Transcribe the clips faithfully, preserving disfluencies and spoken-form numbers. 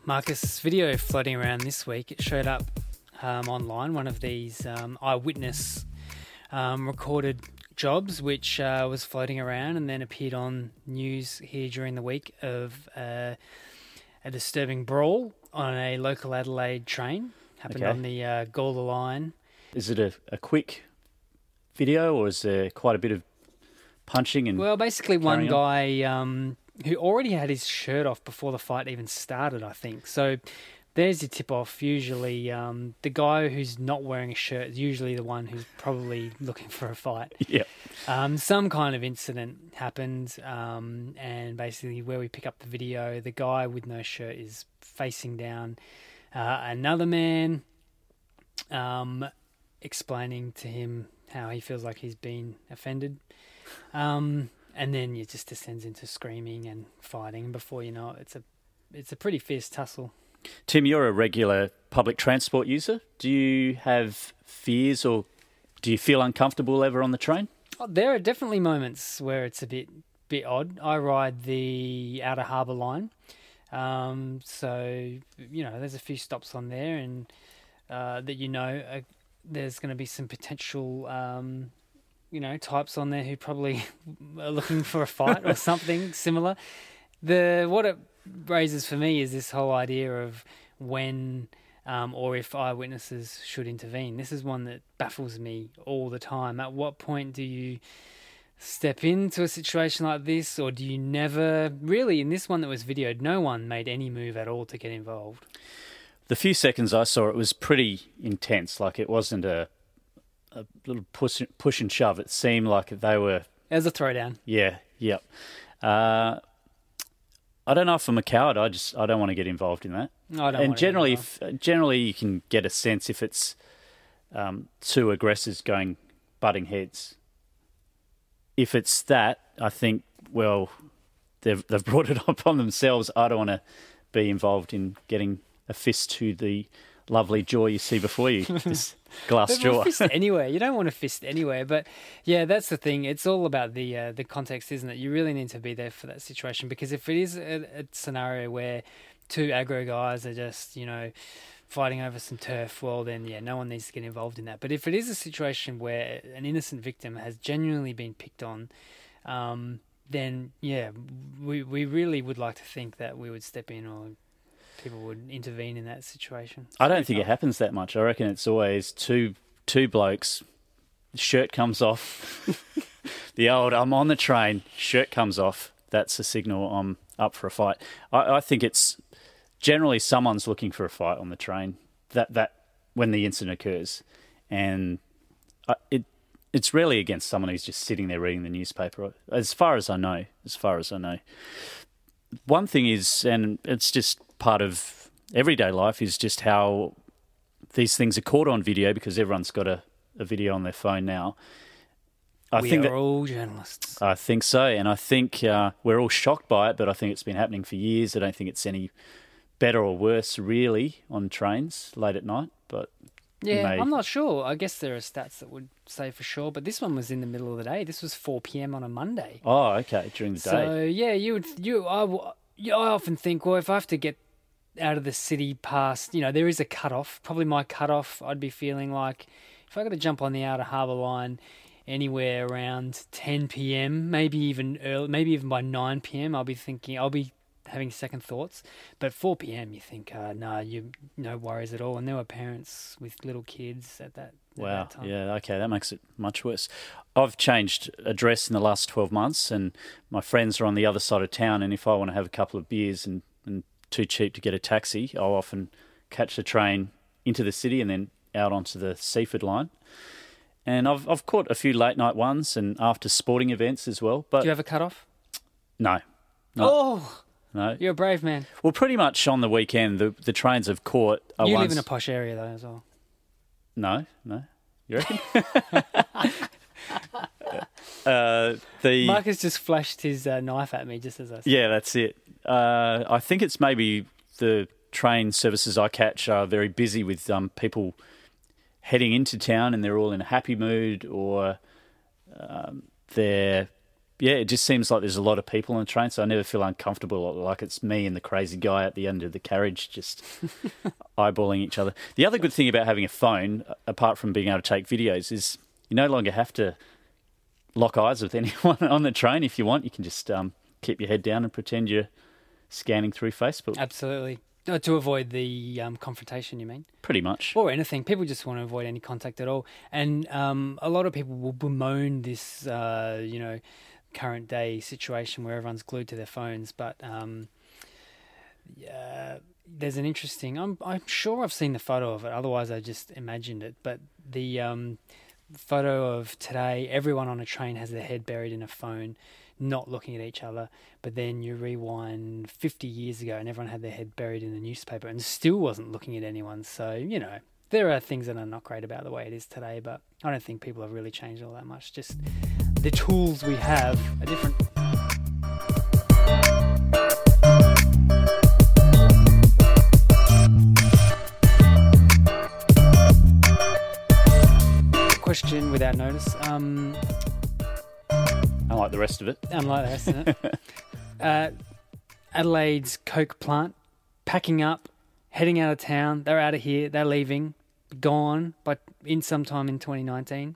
Marcus, video floating around this week. It showed up um, online, one of these um, eyewitness um, recorded jobs, which uh, was floating around and then appeared on news here during the week of uh, a disturbing brawl on a local Adelaide train. Happened Okay. on the uh, Gawler line. Is it a, a quick video, or is there quite a bit of punching and Well, basically one carrying on? guy um, who already had his shirt off before the fight even started, I think. So there's your tip-off. Usually um, the guy who's not wearing a shirt is usually the one who's probably looking for a fight. Yeah. Um, some kind of incident happened, um, and basically where we pick up the video, the guy with no shirt is facing down uh, another man, um, explaining to him how he feels like he's been offended. Um, and then it just descends into screaming and fighting. And before you know it, it's a it's a pretty fierce tussle. Tim, you're a regular public transport user. Do you have fears, or do you feel uncomfortable ever on the train? Oh, there are definitely moments where it's a bit bit odd. I ride the Outer Harbour line, um, so you know there's a few stops on there, and uh, that you know uh, there's going to be some potential um, you know types on there who probably are looking for a fight or something similar. The what it raises for me is this whole idea of when um, or if eyewitnesses should intervene. This is one that baffles me all the time. At what point do you step into a situation like this, or do you never really? In this one that was videoed, no one made any move at all to get involved. The few seconds I saw it was pretty intense. Like, it wasn't a, a little push, push and shove. It seemed like they were... As a throwdown. Yeah, yep. Uh, I don't know if I'm a coward. I just I don't want to get involved in that. I don't and want to generally, get if, generally you can get a sense if it's um, two aggressors going butting heads. If it's that, I think, well, they've they've brought it upon themselves. I don't want to be involved in getting a fist to the lovely jaw you see before you, this glass But we'll jaw. fist anywhere. You don't want to fist anywhere, but yeah, that's the thing. It's all about the uh, the context, isn't it? You really need to be there for that situation, because if it is a, a scenario where two aggro guys are just, you know, fighting over some turf, well, then yeah, no one needs to get involved in that. But if it is a situation where an innocent victim has genuinely been picked on, um, then yeah, we we really would like to think that we would step in, or people would intervene in that situation. I don't think it happens that much. I reckon it's always two two blokes, shirt comes off, the old I'm on the train, shirt comes off, that's a signal I'm up for a fight. I, I think it's generally someone's looking for a fight on the train that, that when the incident occurs. And I, it it's rarely against someone who's just sitting there reading the newspaper, as far as I know, as far as I know. One thing is, and it's just part of everyday life, is just how these things are caught on video, because everyone's got a, a video on their phone now. I we think are that, all journalists. I think so, and I think uh, we're all shocked by it, but I think it's been happening for years. I don't think it's any better or worse, really, on trains late at night. But Yeah, may- I'm not sure. I guess there are stats that would say for sure, but this one was in the middle of the day. This was four p.m. on a Monday. Oh, okay, during the day. So yeah, you would you I, w- you- I often think, well, if I have to get out of the city past, you know, there is a cutoff. Probably my cutoff, I'd be feeling like if I got to jump on the Outer Harbour line anywhere around ten p.m., maybe even early, maybe even by nine p.m., I'll be thinking, I'll be having second thoughts. But four p.m., you think, uh, no, you no worries at all. And there were parents with little kids at that. At Wow. that time. Yeah, okay, that makes it much worse. I've changed address in the last twelve months, and my friends are on the other side of town, and if I want to have a couple of beers and, and too cheap to get a taxi, I'll often catch the train into the city and then out onto the Seaford line. And I've I've caught a few late night ones and after sporting events as well. But Do you have a cutoff? no. No. Oh, No. you're a brave man. Well, pretty much on the weekend, the the trains have caught are You ones... live in a posh area though as well. No, no. You reckon? uh, the Marcus just flashed his uh, knife at me just as I said. Yeah, that's it. Uh, I think it's maybe the train services I catch are very busy with um, people heading into town, and they're all in a happy mood, or um, they're yeah, it just seems like there's a lot of people on the train, so I never feel uncomfortable, like it's me and the crazy guy at the end of the carriage just eyeballing each other. The other good thing about having a phone, apart from being able to take videos, is you no longer have to lock eyes with anyone on the train. If you want, you can just um, keep your head down and pretend you're scanning through Facebook. Absolutely. Uh, To avoid the um, confrontation, you mean? Pretty much. Or anything. People just want to avoid any contact at all. And um, a lot of people will bemoan this, uh, you know, current day situation where everyone's glued to their phones. But um, yeah, there's an interesting... I'm, I'm sure I've seen the photo of it. Otherwise, I just imagined it. But the um, photo of today, everyone on a train has their head buried in a phone, not looking at each other. But then you rewind fifty years ago and everyone had their head buried in a newspaper and still wasn't looking at anyone. So, you know, there are things that are not great about the way it is today, but I don't think people have really changed all that much. Just the tools we have are different. Question without notice. Um, Unlike the rest of it. Unlike the rest of it. uh, Adelaide's Coke plant packing up, heading out of town. They're out of here. They're leaving. Gone, but in sometime in twenty nineteen.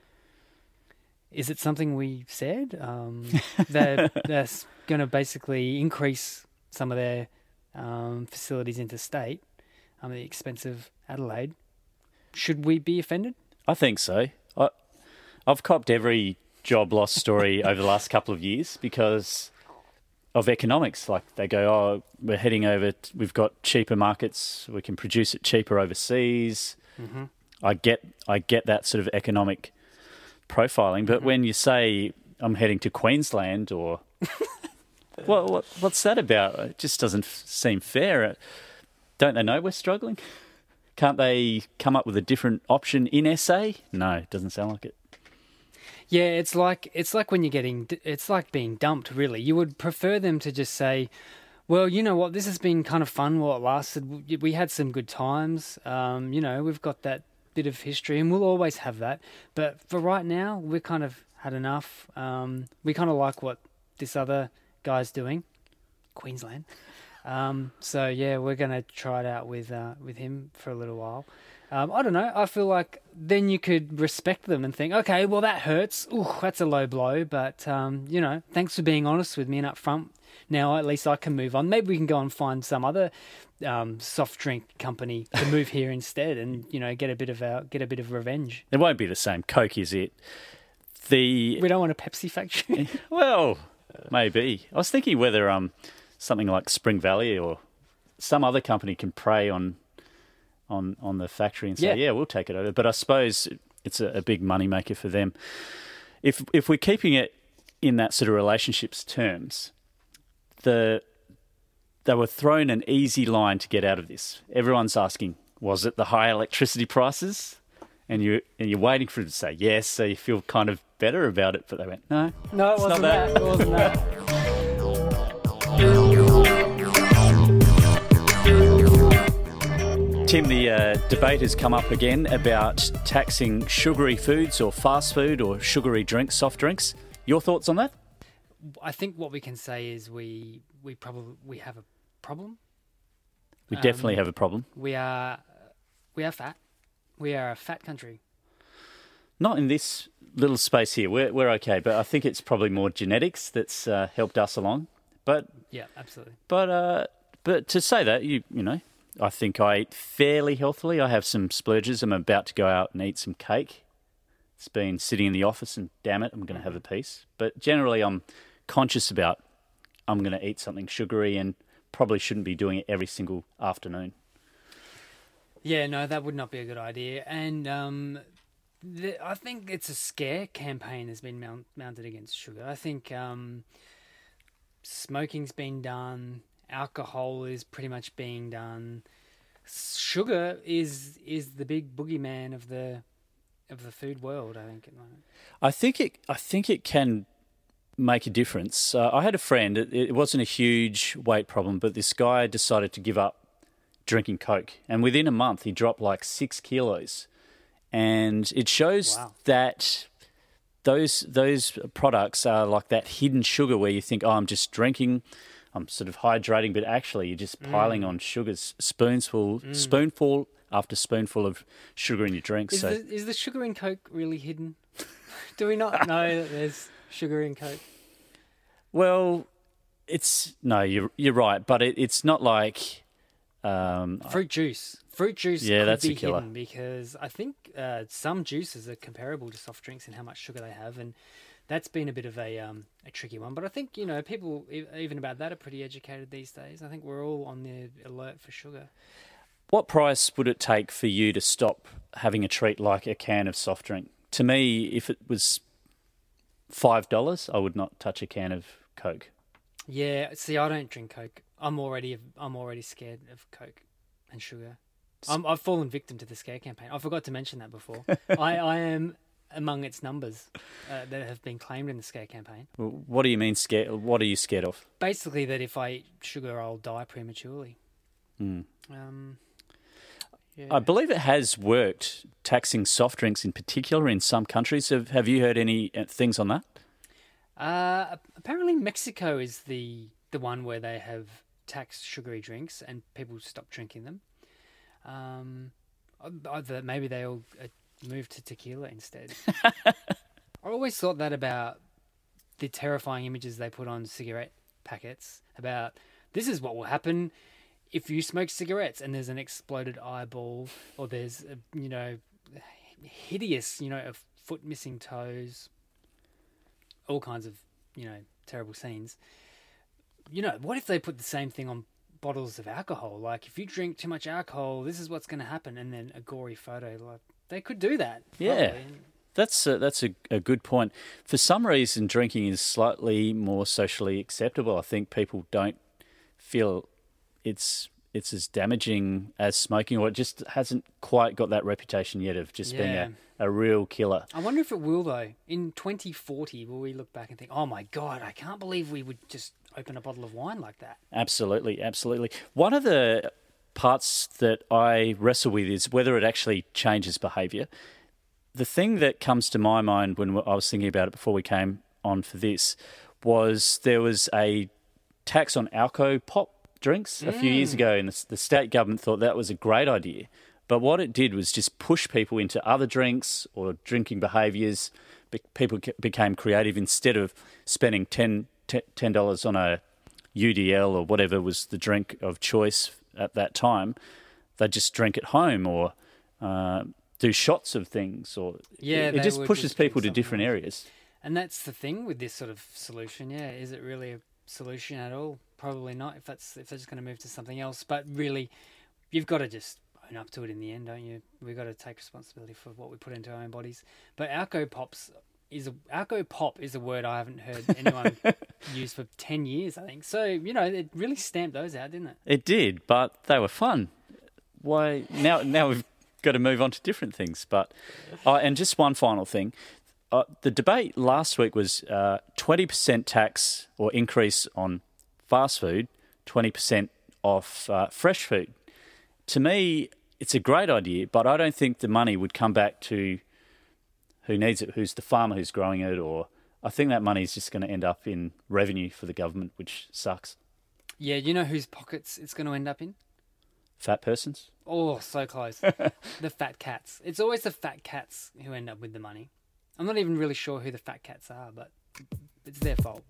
Is it something we said? Um, they're they're going to basically increase some of their um, facilities interstate um, at the expense of Adelaide. Should we be offended? I think so. I, I've copped every job loss story over the last couple of years because of economics. Like they go, oh, we're heading over, t- we've got cheaper markets, we can produce it cheaper overseas. Mm-hmm. I get I get that sort of economic profiling, but mm-hmm. when you say I'm heading to Queensland or... what, what what's that about? It just doesn't f- seem fair. Don't they know we're struggling? Can't they come up with a different option in S A? No, it doesn't sound like it. Yeah, it's like it's like when you're getting it's like being dumped. Really, you would prefer them to just say, "Well, you know what? This has been kind of fun while it lasted. We had some good times. Um, you know, we've got that bit of history, and we'll always have that. But for right now, we've kind of had enough. Um, we kind of like what this other guy's doing, Queensland. Um, so yeah, we're gonna try it out with uh, with him for a little while." Um, I don't know. I feel like then you could respect them and think, okay, well, that hurts. Ooh, that's a low blow. But, um, you know, thanks for being honest with me and up front. Now at least I can move on. Maybe we can go and find some other um, soft drink company to move here instead and, you know, get a bit of our, get a bit of revenge. It won't be the same. Coke is it. The We don't want a Pepsi factory. Well, maybe. I was thinking whether um something like Spring Valley or some other company can prey on... on on the factory and say, yeah. yeah, we'll take it over. But I suppose it's a, a big money maker for them. If if we're keeping it in that sort of relationships terms, the they were thrown an easy line to get out of this. Everyone's asking, was it the high electricity prices? And you and you're waiting for them to say yes, so you feel kind of better about it. But they went, no, no, it it's wasn't not that. that. It wasn't that. Tim, the uh, debate has come up again about taxing sugary foods or fast food or sugary drinks, soft drinks. Your thoughts on that? I think what we can say is we we probably we have a problem. We definitely um, have a problem. We are we are fat. We are a fat country. Not in this little space here. We're we're okay, but I think it's probably more genetics that's uh, helped us along. But yeah, absolutely. But uh, but to say that, you you know. I think I eat fairly healthily. I have some splurges. I'm about to go out and eat some cake. It's been sitting in the office and damn it, I'm going to have a piece. But generally I'm conscious about I'm going to eat something sugary and probably shouldn't be doing it every single afternoon. Yeah, no, that would not be a good idea. And um, the, I think it's a scare campaign has been mount, mounted against sugar. I think um, smoking's been done. Alcohol is pretty much being done. Sugar is is the big boogeyman of the of the food world, I think, at the moment. I think it. I think it can make a difference. Uh, I had a friend. It, it wasn't a huge weight problem, but this guy decided to give up drinking Coke, and within a month, he dropped like six kilos. And it shows wow. that those those products are like that hidden sugar where you think, oh, I'm just drinking, I'm sort of hydrating, but actually you're just piling Mm. on sugars, spoonful, Mm. spoonful after spoonful of sugar in your drink. Is So the is the sugar in Coke really hidden? Do we not know that there's sugar in Coke? well, it's no, you're you're right, but it, it's not like um, Fruit juice. Fruit juice Yeah, could that's a be killer. hidden because I think uh, some juices are comparable to soft drinks in how much sugar they have, and that's been a bit of a um, a tricky one. But I think, you know, people e- even about that are pretty educated these days. I think we're all on the alert for sugar. what price would it take for you to stop having a treat like a can of soft drink? To me, if it was five dollars, I would not touch a can of Coke. Yeah, see, I don't drink Coke. I'm already I'm already scared of Coke and sugar. I'm, I've fallen victim to the scare campaign. I forgot to mention that before. I, I am among its numbers uh, that have been claimed in the scare campaign. Well, what do you mean scared? What are you scared of? Basically, that if I eat sugar, I'll die prematurely. Mm. Um, yeah. I believe it has worked, taxing soft drinks in particular in some countries. Have, have you heard any uh, things on that? Uh, apparently, Mexico is the the one where they have taxed sugary drinks and people stop drinking them. Um, either maybe they all uh, moved to tequila instead. I always thought that about the terrifying images they put on cigarette packets about this is what will happen if you smoke cigarettes and there's an exploded eyeball or there's a, you know, hideous, you know, a foot missing toes, all kinds of, you know, terrible scenes. You know, what if they put the same thing on bottles of alcohol? Like, if you drink too much alcohol, this is what's going to happen, and then a gory photo. Like, they could do that. Yeah. probably. That's a, that's a, a good point. For some reason, drinking is slightly more socially acceptable. I think people don't feel it's it's as damaging as smoking, or it just hasn't quite got that reputation yet of just being Yeah. a, a real killer. I wonder if it will, though. In twenty forty, will we look back and think, oh my God, I can't believe we would just open a bottle of wine like that? Absolutely, absolutely. One of the parts that I wrestle with is whether it actually changes behaviour. The thing that comes to my mind when I was thinking about it before we came on for this was there was a tax on Alco Pop drinks a few years ago, and the, the state government thought that was a great idea. But what it did was just push people into other drinks or drinking behaviours. Be- people ca- became creative. Instead of spending ten dollars on a U D L or whatever was the drink of choice at that time, they'd just drink at home or uh, do shots of things. Or Yeah, it, they it just would pushes just drink people to something different else. areas. And that's the thing with this sort of solution. Yeah, is it really a solution at all? Probably not. If that's if they're just going to move to something else, but really, you've got to just own up to it in the end, don't you? We've got to take responsibility for what we put into our own bodies. But Alco Pops is a, Alco Pop is a word I haven't heard anyone use for ten years. I think so. You know, it really stamped those out, didn't it? It did, but they were fun. Why now? Now we've got to move on to different things. But uh, and just one final thing. Uh, the debate last week was uh, twenty percent tax or increase on fast food, twenty percent off uh, fresh food. To me, it's a great idea, but I don't think the money would come back to who needs it, who's the farmer who's growing it, or I think that money is just going to end up in revenue for the government, which sucks. Yeah, you know whose pockets it's going to end up in? Fat persons. Oh, so close. The fat cats. It's always the fat cats who end up with the money. I'm not even really sure who the fat cats are, but it's their fault.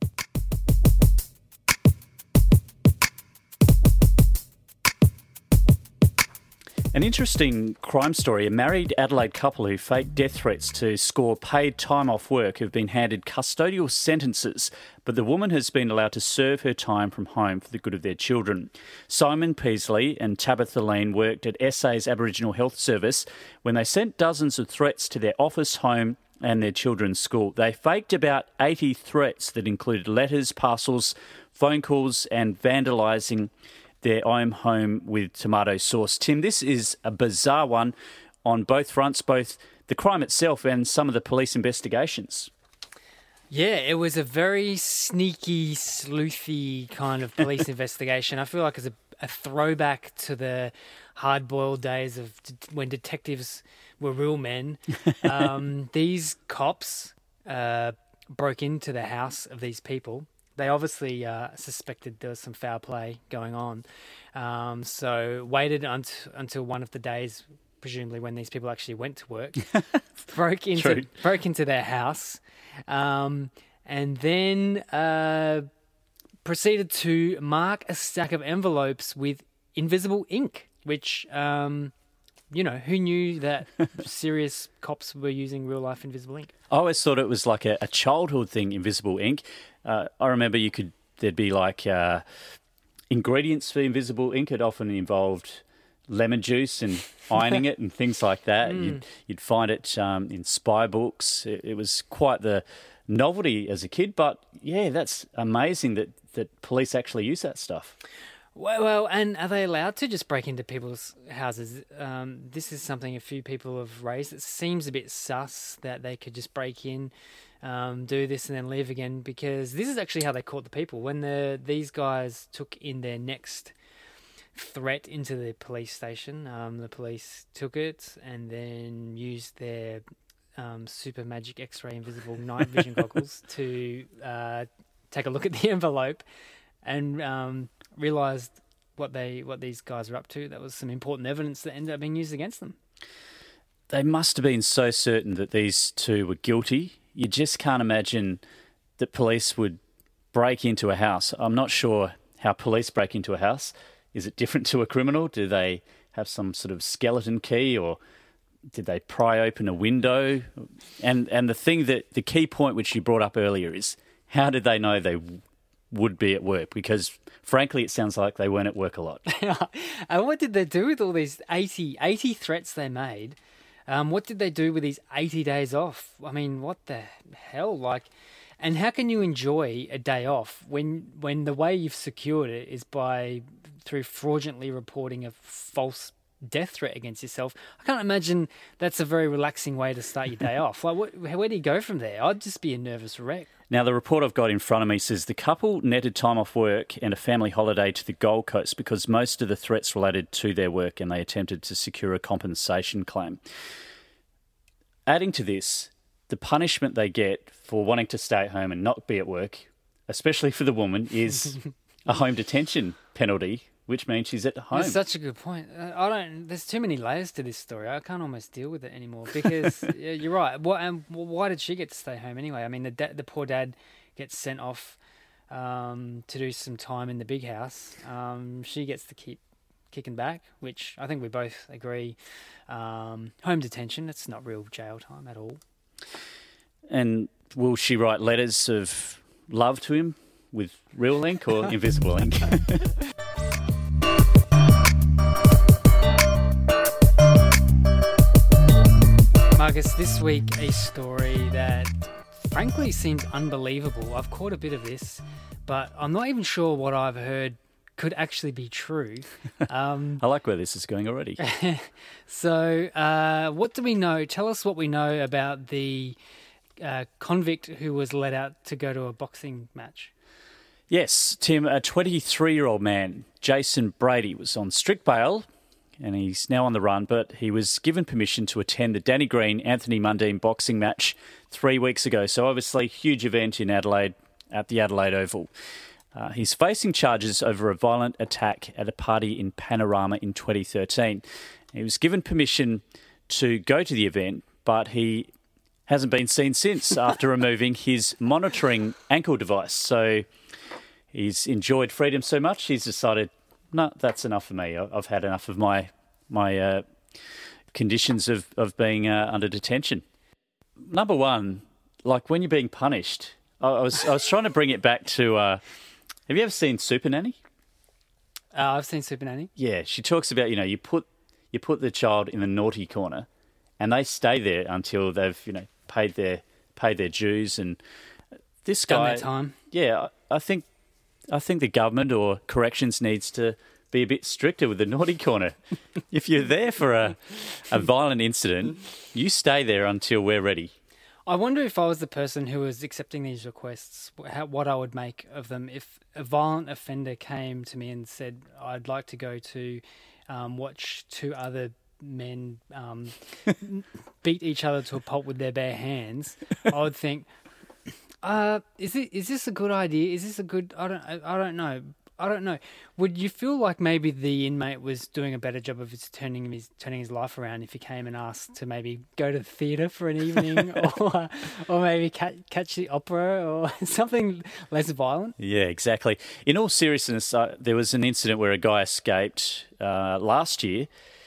An interesting crime story. A married Adelaide couple who faked death threats to score paid time off work have been handed custodial sentences, but the woman has been allowed to serve her time from home for the good of their children. Simon Peasley and Tabitha Lean worked at S A's Aboriginal Health Service when they sent dozens of threats to their office, home and their children's school. They faked about eighty threats that included letters, parcels, phone calls and vandalising their I'm home with tomato sauce. Tim, this is a bizarre one on both fronts, both the crime itself and some of the police investigations. Yeah, it was a very sneaky, sleuthy kind of police investigation. I feel like it's a, a throwback to the hard-boiled days of d- when detectives were real men. Um, these cops uh, broke into the house of these people. They obviously uh, suspected there was some foul play going on, um, so waited unt- until one of the days, presumably when these people actually went to work, broke into True. broke into their house, um, and then uh, proceeded to mark a stack of envelopes with invisible ink, which. Um, You know, who knew that serious cops were using real-life invisible ink? I always thought it was like a, a childhood thing, invisible ink. Uh, I remember you could there'd be like uh, ingredients for invisible ink. It often involved lemon juice and ironing it and things like that. Mm. You'd, you'd find it um, in spy books. It, it was quite the novelty as a kid. But yeah, that's amazing that, that police actually use that stuff. Well, well, and are they allowed to just break into people's houses? Um, this is something a few people have raised. It seems a bit sus that they could just break in, um, do this, and then leave again. Because this is actually how they caught the people when the these guys took in their next threat into the police station. Um, the police took it and then used their um, super magic X-ray invisible night vision goggles to uh, take a look at the envelope and. Um, realised what they what these guys are up to. That was some important evidence that ended up being used against them. They must have been so certain that these two were guilty. You just can't imagine that police would break into a house. I'm not sure how police break into a house. Is it different to a criminal? Do they have some sort of skeleton key, or did they pry open a window? And and the thing that the key point which you brought up earlier is, how did they know they would be at work? Because frankly, it sounds like they weren't at work a lot. And what did they do with all these eighty, eighty threats they made? Um, what did they do with these eighty days off? I mean, what the hell? Like, and how can you enjoy a day off when when the way you've secured it is by through fraudulently reporting a false death threat against yourself? I can't imagine that's a very relaxing way to start your day off. Like, what, where do you go from there? I'd just be a nervous wreck. Now, the report I've got in front of me says the couple netted time off work and a family holiday to the Gold Coast because most of the threats related to their work, and they attempted to secure a compensation claim. Adding to this, the punishment they get for wanting to stay at home and not be at work, especially for the woman, is a home detention penalty, which means she's at home. That's such a good point. I don't. There's too many layers to this story. I can't almost deal with it anymore because yeah, you're right. What and why did she get to stay home anyway? I mean, the da- the poor dad gets sent off um, to do some time in the big house. Um, she gets to keep kicking back, which I think we both agree. Um, home detention. It's not real jail time at all. And will she write letters of love to him with real ink or invisible ink? Marcus, this week a story that frankly seems unbelievable. I've caught a bit of this, but I'm not even sure what I've heard could actually be true. Um, I like where this is going already. so, uh, what do we know? Tell us what we know about the uh, convict who was let out to go to a boxing match. Yes, Tim, a twenty-three-year-old man, Jason Brady, was on strict bail and he's now on the run, but he was given permission to attend the Danny Green-Anthony Mundine boxing match three weeks ago. So obviously, huge event in Adelaide at the Adelaide Oval. Uh, he's facing charges over a violent attack at a party in Panorama in twenty thirteen. He was given permission to go to the event, but he hasn't been seen since after removing his monitoring ankle device. So he's enjoyed freedom so much, he's decided, no, that's enough for me. I've had enough of my my uh, conditions of, of being uh, under detention. Number one, like when you're being punished, I, I was I was trying to bring it back to, uh, have you ever seen Super Nanny? Uh, I've seen Super Nanny. Yeah, she talks about, you know, you put you put the child in the naughty corner and they stay there until they've, you know, paid their paid their dues. And this Done guy, their time. Yeah, I think I think the government or corrections needs to be a bit stricter with the naughty corner. If you're there for a, a violent incident, you stay there until we're ready. I wonder if I was the person who was accepting these requests, how, what I would make of them. If a violent offender came to me and said, I'd like to go to um, watch two other men um, beat each other to a pulp with their bare hands, I would think, uh, is it is this a good idea? Is this a good? I don't I, I don't know. I don't know. Would you feel like maybe the inmate was doing a better job of his turning his turning his life around if he came and asked to maybe go to the theatre for an evening, or or maybe catch, catch the opera or something less violent? Yeah, exactly. In all seriousness, uh, there was an incident where a guy escaped uh, last year.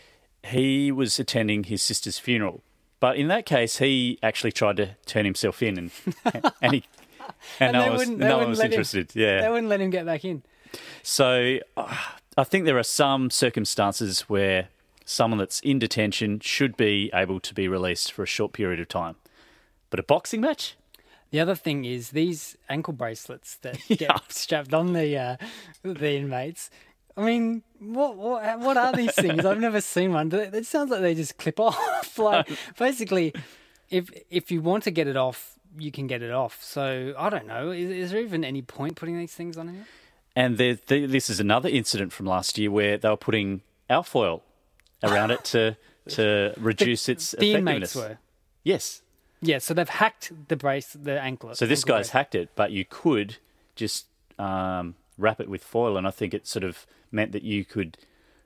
He was attending his sister's funeral, but in that case, he actually tried to turn himself in, and and he and, and no one was, no one was interested. Him, yeah, they wouldn't let him get back in. So uh, I think there are some circumstances where someone that's in detention should be able to be released for a short period of time. But a boxing match? The other thing is these ankle bracelets that Yeah. get strapped on the uh, the inmates. I mean, what what what are these things? I've never seen one. It sounds like they just clip off. Like basically, if if you want to get it off, you can get it off. So I don't know. Is, is there even any point putting these things on here? And there, there, this is another incident from last year where they were putting alfoil around it to to reduce the, its the effectiveness. inmates were. Yes. Yeah, so they've hacked the brace, the anklet. So this ankle guy's brace. hacked it, but you could just um, wrap it with foil, and I think it sort of meant that you could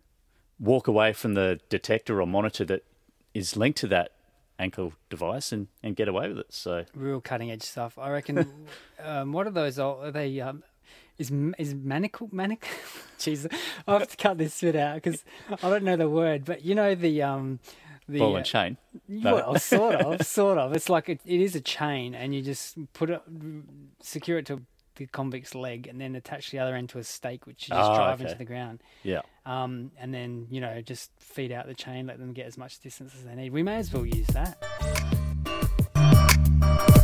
walk away from the detector or monitor that is linked to that ankle device and, and get away with it. So Real cutting edge stuff. I reckon. um, what are those? Are they? Um, Is is manacle manacle? Jeez, I have to cut this bit out because I don't know the word. But you know the um the ball uh, and chain. well, sort of, sort of. It's like it, it is a chain, and you just put it, secure it to the convict's leg, and then attach the other end to a stake, which you just Oh, drive okay. into the ground. Yeah. Um, and then you know just feed out the chain, let them get as much distance as they need. We may as well use that.